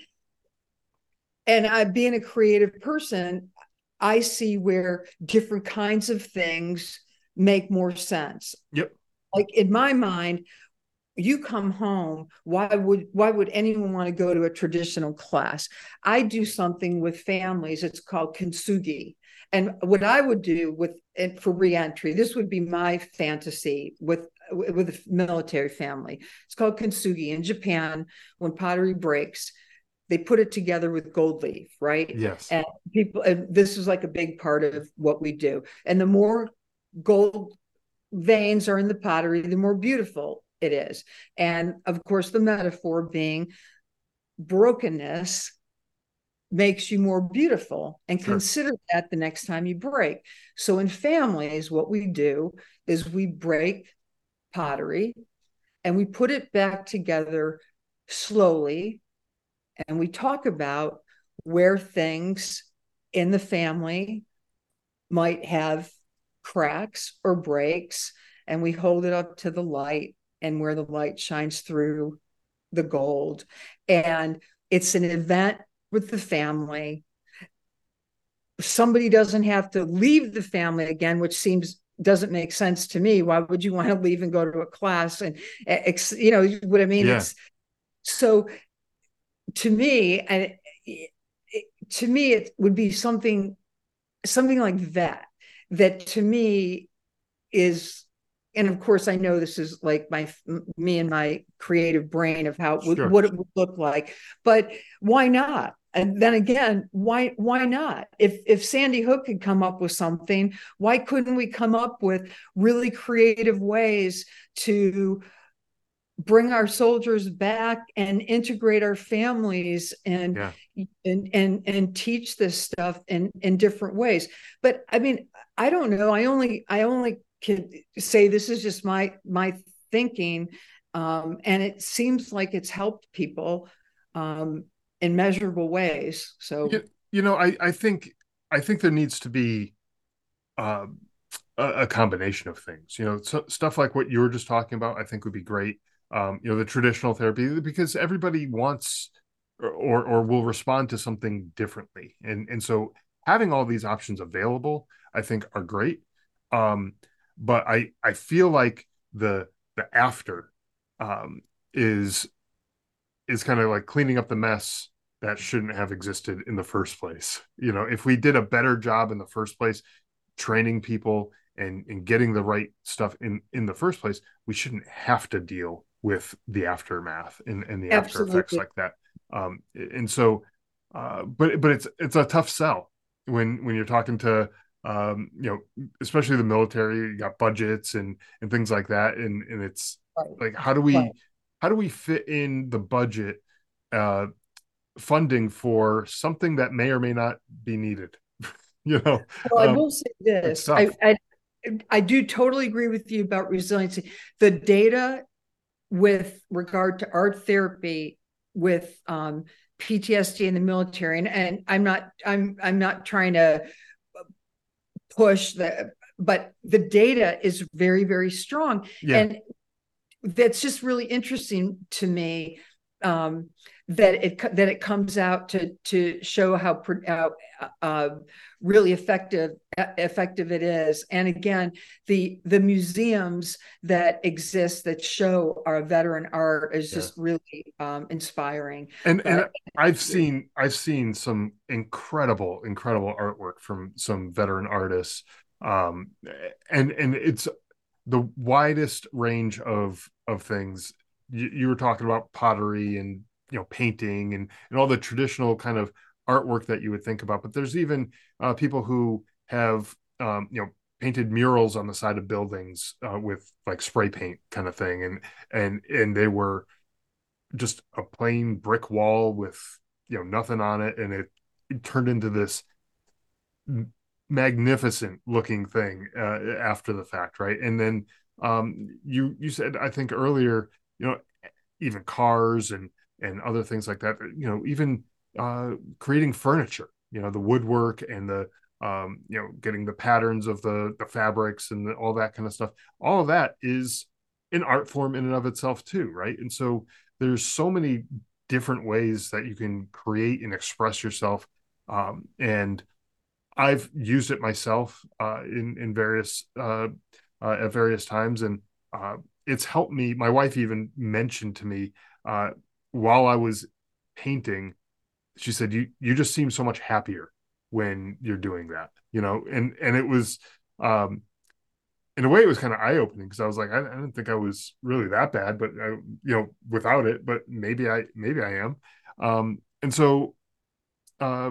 I, being a creative person, I see where different kinds of things make more sense. Yep. Like in my mind, you come home, why would anyone want to go to a traditional class? I do something with families, it's called kintsugi. And what I would do with it for reentry, this would be my fantasy with a military family. It's called kintsugi. In Japan, when pottery breaks, they put it together with gold leaf, right? Yes. And people, and this is like a big part of what we do. And the more gold veins are in the pottery, the more beautiful it is. And of course, the metaphor being brokenness makes you more beautiful, and Sure. consider that the next time you break. So in families, what we do is we break pottery and we put it back together slowly, and we talk about where things in the family might have cracks or breaks, and we hold it up to the light, and where the light shines through the gold. And it's an event with the family. somebody doesn't have to leave the family again, which doesn't make sense to me. Why would you want to leave and go to a class? And you know what I mean? Yeah. It's so to me, and to me, it would be something like that. That to me is, and of course, I know this is like me and my creative brain of Sure. what it would look like, but why not? And then again, why not? If Sandy Hook could come up with something, why couldn't we come up with really creative ways to bring our soldiers back and integrate our families and Yeah. teach this stuff in different ways? But I mean, I don't know. I only can say this is just my thinking, and it seems like it's helped people in measurable ways. So I think there needs to be uh, a combination of things. So, stuff like what you were just talking about, I think would be great. The traditional therapy, because everybody wants or will respond to something differently, and so having all these options available, I think, are great. Um, but I feel like the after um, is is kind of like cleaning up the mess that shouldn't have existed in the first place. If we did a better job in the first place, training people and getting the right stuff in the first place, we shouldn't have to deal with the aftermath and the after effects absolutely. like that. And so, but it's a tough sell when you're talking to especially the military. You got budgets and things like that, and it's Right. like Right. how do we fit in the budget uh, funding for something that may or may not be needed? you know, Well, I will say it's this. tough. I do totally agree with you about resiliency. The data with regard to art therapy with PTSD in the military, and I'm not trying to push but the data is very, very strong, Yeah. and that's just really interesting to me, um, that it comes out to show how really effective it is. And again, the museums that exist that show our veteran art is Yeah. just really inspiring. And But I've seen some incredible artwork from some veteran artists. Um and it's the widest range of things. You were talking about pottery and painting and all the traditional kind of artwork that you would think about, but there's even people who have painted murals on the side of buildings with like spray paint kind of thing, and they were just a plain brick wall with nothing on it, and it turned into this magnificent looking thing after the fact, right? And then you said, I think earlier, even cars and other things like that, even creating furniture, the woodwork and the getting the patterns of the fabrics and all that kind of stuff. All of that is an art form in and of itself too, right? And so there's so many different ways that you can create and express yourself. And I've used it myself in various at various times, and it's helped me. My wife even mentioned to me uh, while I was painting, she said, "You just seem so much happier when you're doing that," and it was um, in a way it was kind of eye opening, because I was like, I didn't think I was really that bad, but without it, but maybe I am, and so. Uh,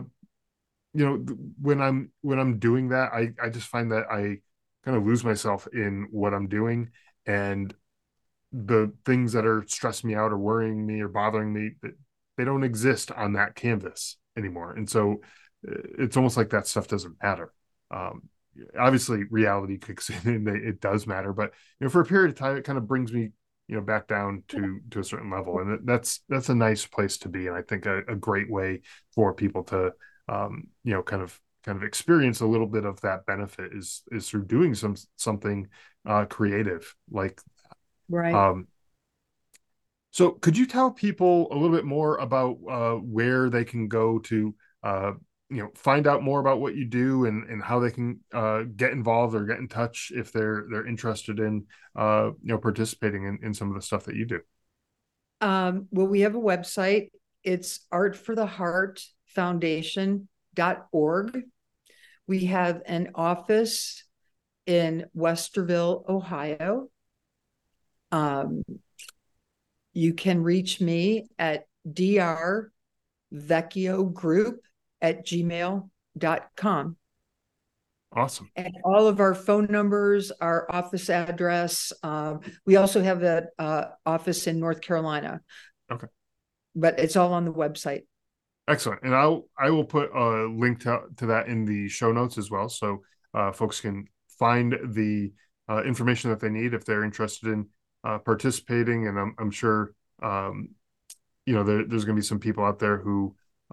when I'm doing that, I just find that I kind of lose myself in what I'm doing, and the things that are stressing me out or worrying me or bothering me, they don't exist on that canvas anymore. And so it's almost like that stuff doesn't matter. um, Obviously reality kicks in and it does matter, but for a period of time it kind of brings me back down to a certain level, and that's a nice place to be, and I think a great way for people to kind of experience a little bit of that benefit is through doing something creative like. right. um so could you tell people a little bit more about where they can go to find out more about what you do and how they can get involved or get in touch if they're interested in participating in some of the stuff that you do? Well, we have a website. It's artfortheheartfoundation.org. We have an office in Westerville, Ohio. You can reach me at drvecchiogroup@gmail.com. Awesome. And all of our phone numbers, our office address. We also have an office in North Carolina. Okay. But it's all on the website. Excellent. And I will put a link to that in the show notes as well. So folks can find the information that they need if they're interested in participating. And I'm sure, there's going to be some people out there who,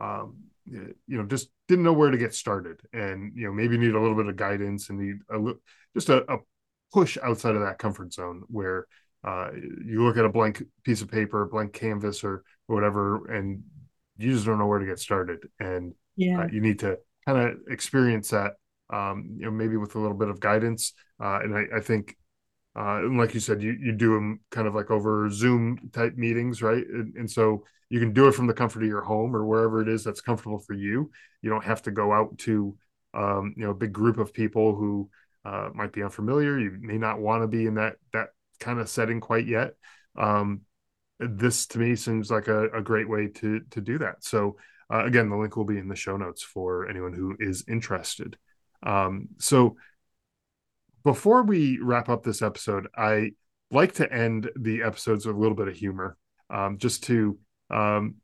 just didn't know where to get started and, maybe need a little bit of guidance and need just a push outside of that comfort zone where you look at a blank piece of paper, blank canvas or whatever, and you just don't know where to get started. And you need to kind of experience that, maybe with a little bit of guidance. And I think, like you said, you do them kind of like over Zoom type meetings, right? And so you can do it from the comfort of your home or wherever it is that's comfortable for you. You don't have to go out to, a big group of people who might be unfamiliar. You may not want to be in that kind of setting quite yet. This to me seems like a great way to do that. So again, the link will be in the show notes for anyone who is interested. So before we wrap up this episode, I like to end the episodes with a little bit of humor, just to kind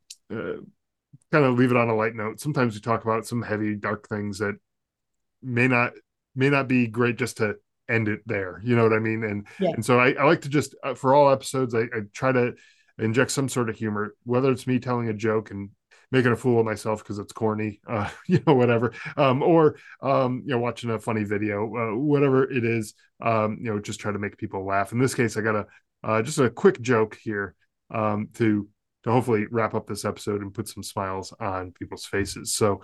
of leave it on a light note. Sometimes we talk about some heavy, dark things that may not be great just to end it there. You know what I mean? And so I like to just, for all episodes, I try to inject some sort of humor, whether it's me telling a joke and making a fool of myself because it's corny, whatever, or watching a funny video, whatever it is, just try to make people laugh. In this case, I got just a quick joke here to hopefully wrap up this episode and put some smiles on people's faces. So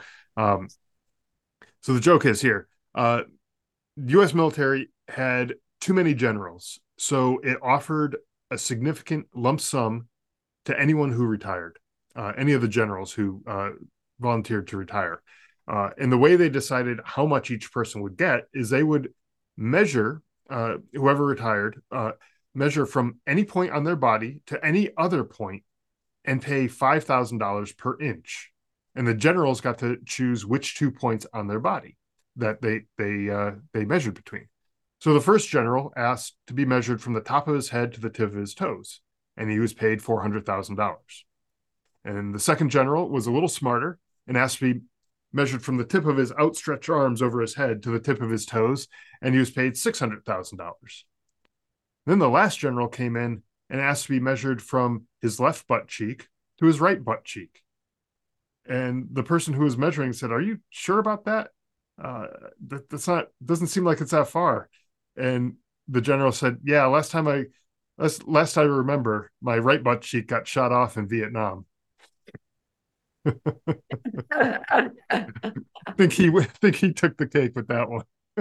the joke is here: U.S. military had too many generals, so it offered a significant lump sum to anyone who retired. Any of the generals who volunteered to retire. And the way they decided how much each person would get is they would measure, whoever retired, measure from any point on their body to any other point and pay $5,000 per inch. And the generals got to choose which 2 points on their body that they measured between. So the first general asked to be measured from the top of his head to the tip of his toes, and he was paid $400,000. And the second general was a little smarter and asked to be measured from the tip of his outstretched arms over his head to the tip of his toes, and he was paid $600,000. Then the last general came in and asked to be measured from his left butt cheek to his right butt cheek. And the person who was measuring said, "Are you sure about that? Doesn't seem like it's that far." And the general said, "Yeah, last I remember, my right butt cheek got shot off in Vietnam." I think he took the cake with that one.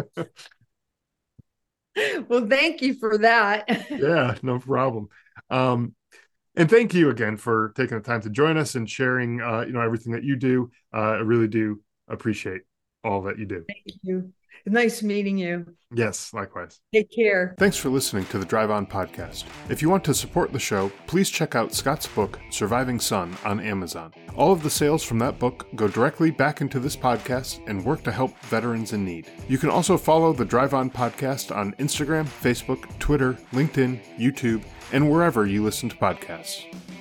Well, thank you for that. Yeah, no problem. And thank you again for taking the time to join us and sharing, everything that you do. I really do appreciate all that you do. Thank you. Nice meeting you. Yes, likewise. Take care. Thanks for listening to the Drive On Podcast. If you want to support the show, please check out Scott's book, Surviving Son, on Amazon. All of the sales from that book go directly back into this podcast and work to help veterans in need. You can also follow the Drive On Podcast on Instagram, Facebook, Twitter, LinkedIn, YouTube, and wherever you listen to podcasts.